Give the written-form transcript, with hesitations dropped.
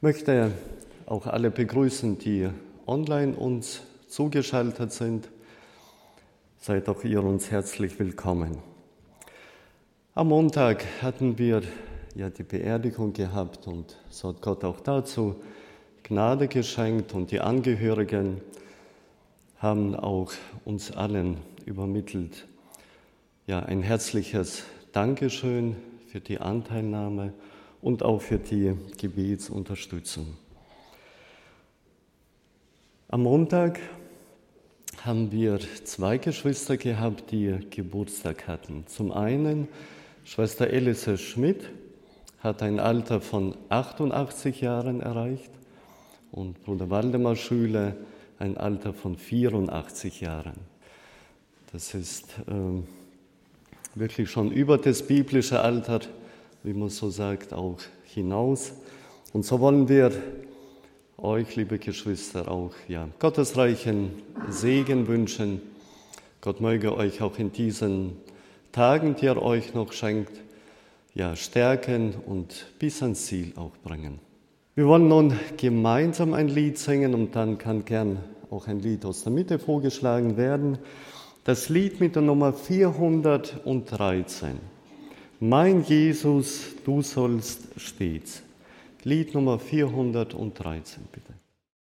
Ich möchte auch alle begrüßen, die online uns zugeschaltet sind. Seid auch ihr uns herzlich willkommen. Am Montag hatten wir ja die Beerdigung gehabt und so hat Gott auch dazu Gnade geschenkt und die Angehörigen haben auch uns allen übermittelt ein herzliches Dankeschön für die Anteilnahme und auch für die Gebetsunterstützung. Am Montag haben wir 2 Geschwister gehabt, die Geburtstag hatten. Zum einen Schwester Elise Schmidt hat ein Alter von 88 Jahren erreicht und Bruder Waldemar Schüle ein Alter von 84 Jahren. Das ist wirklich schon über das biblische Alter, wie man so sagt, auch hinaus. Und so wollen wir euch, liebe Geschwister, auch gottesreichen Segen wünschen. Gott möge euch auch in diesen Tagen, die er euch noch schenkt, stärken und bis ans Ziel auch bringen. Wir wollen nun gemeinsam ein Lied singen und dann kann gern auch ein Lied aus der Mitte vorgeschlagen werden. Das Lied mit der Nummer 413. Mein Jesus, du sollst stets. Lied Nummer 413, bitte.